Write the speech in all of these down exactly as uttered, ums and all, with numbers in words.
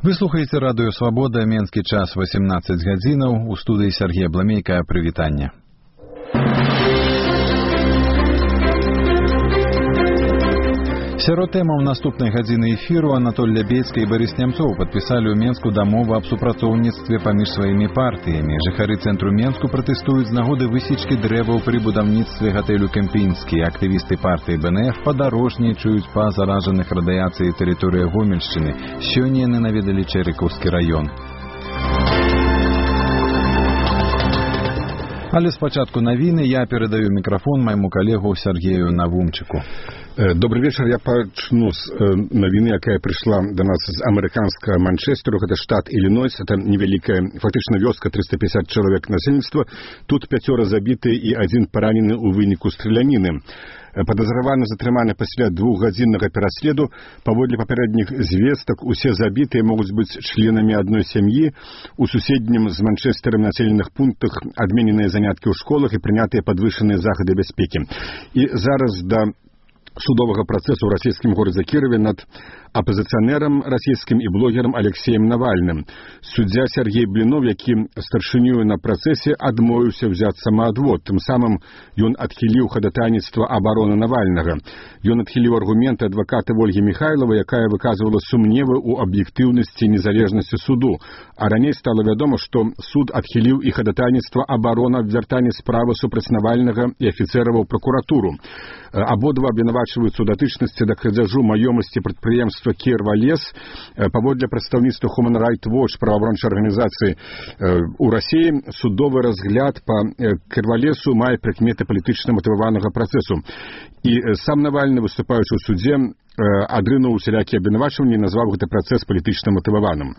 Вы слухаеце радыё «Свабода», менскі час восемнадцать гадзінаў, у студыі Сергей Бламейка, прывітанне. Сярод тэмаў наступнай гадзіны эфіру Анатоль Лябедзька і Барыс Нямцоў падпісалі ў Менску дамову аб супрацоўніцтве паміж сваімі партыямі. Жыхары цэнтру Менску пратэстуюць з нагоды высечкі дрэваў пры будаўніцтве гатэлю «Кемпінскі». Актывісты партыі бэ эн эф падарожнічаюць па заражаных радыяцыяй тэрыторыі Гомельшчыны. Сёння яны наведалі Чэрыкаўскі раён. Але спачатку навіны, я перадаю мікрафон майму калегу Сергею Навумчыку. Добрый вечер. Я пачну з навіны, якая прыйшла до нас з амерыканскага Манчестеру. Гэта штат Іллінойс, это невялікая, фактычна вёска, триста пятьдесят чалавек насельніцтва. Тут пяцёра забіты і адзін паранены ў выніку страляніны. Падазраваны затрыманы пасля двухгадзіннага пераследу. Паводле папярэдніх звестак, усе забітыя могуць быць членамі адной сям'і. У суседнім з Манчестэрам населеных пунктах адмененыя заняткі ў школах і прынятыя падвышаныя захады бяспекі. І зараз да судовага працэсу ў расійскім горадзе Кіраве над апазіцыянерам расійскім і блогерам Алексеем Навальным. Суддзя Сергей Блінов, які старшынёю на працэсе, адмовіўся ўзяць самаадвод. Тым самым ён адхіліў хадатайніцтва абароны Навальнага. Ён адхіліў аргументы адваката Ольгі Міхайлавай, якая выказвала сумневы ў аб'ектыўнасці і незалежнасці суду. А раней стала вядома, што суд адхіліў і хадатайніцтва абарона аб вяртанні справы супраць Навальнага і афіцэраў у пракуратуру. Абодва абвінавачваюцца ў датычнасці да крадзяжу маёмасці прадпрыемства Кірвалес. Паводле прадстаўніцтва Human Rights Watch, праваабарончай арганізацыі ў Расіі, судовы разгляд па Кірвалесу мае прыкметы палітычна матываванага працэсу. І сам Навальны, выступаючы ў судзе, адрынуў усялякія абвінавачванні і назваў гэты працэс палітычна матываваным.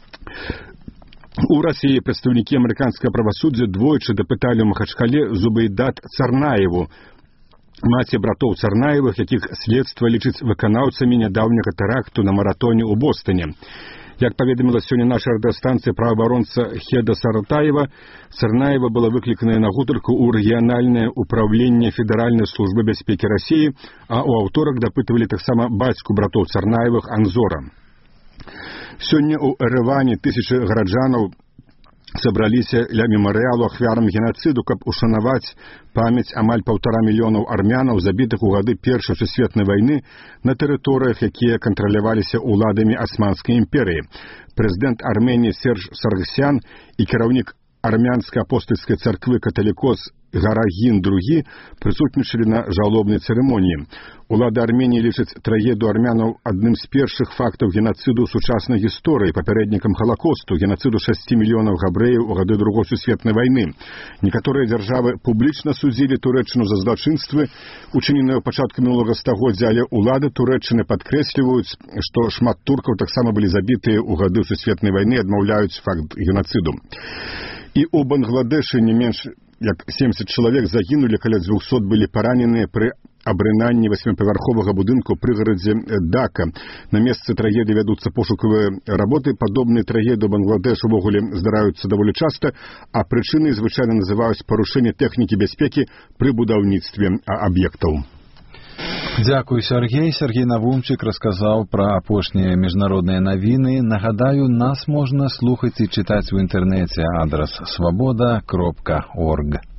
У Расіі прадстаўнікі амерыканскага правасуддзя двойчы дапыталі ў Махачкале Зубайдат Царнаеву, маці братоў Царнаевых, якіх следства лічыць выканаўцамі нядаўняга тэракту на маратоне ў Бостоне. Як паведаміла сёння наша радыёстанцыя праваабаронца Хеда Саратаева, Царнаева была выкліканая на гутарку ў рэгіянальнае ўпраўленне Федэральнай службы бяспекі Расіі, а ў аўторак дапытвалі таксама бацьку братоў Царнаевых Анзора. Сёння ў Эрэване тысячы гараджанаў сабраліся ля мемарыялу ахвярам генацыду, каб ушанаваць памяць амаль паўтара мільёнаў армянаў, забітых у гады Першай сусветнай вайны на тэрыторыях, якія кантраляваліся ўладамі Асманскай імперыі. Прэзідэнт Арменіі Серж Саргсян і кіраўнік армянскай апостальскай царквы каталікос Гарагін другі прысутнічалі на жалобнай цырымоніі. Улады Арменіі лічаць трагедыю армянаў адным з першых фактаў генацыду ў сучаснай гісторыі, папярэднікам Халакосту, генацыду шасці мільёнаў габрэяў у гады Другой сусветнай вайны. Некаторыя дзяржавы публічна судзілі Турэччыну за злачынствы, учыненыя ў пачатку мінулага стагоддзя, але улады Турэччыны падкрэсліваюць, што шмат туркаў таксама былі забітыя ў гады сусветнай вайны, адмаўляюць факт генацыду. І ў Бангладэшы не менш як семьдесят чалавек загінулі, каля двухсот былі параненыя пры абрынанні васьміпавярховага будынку ў прыгарадзе Дака. На месцы трагедыі вядуцца пошукавыя работы. Падобныя трагедыі ў Бангладэш увогуле здараюцца даволі часта, а прычынай звычайна называюць парушэнне тэхнікі бяспекі пры будаўніцтве аб'ектаў. Дзякуй, Сергей. Сергей Навумчык расказаў пра апошнія міжнародныя навіны. Нагадаю, нас можна слухаць і чытаць у інтэрнэце. Адрас свабода кропка орг.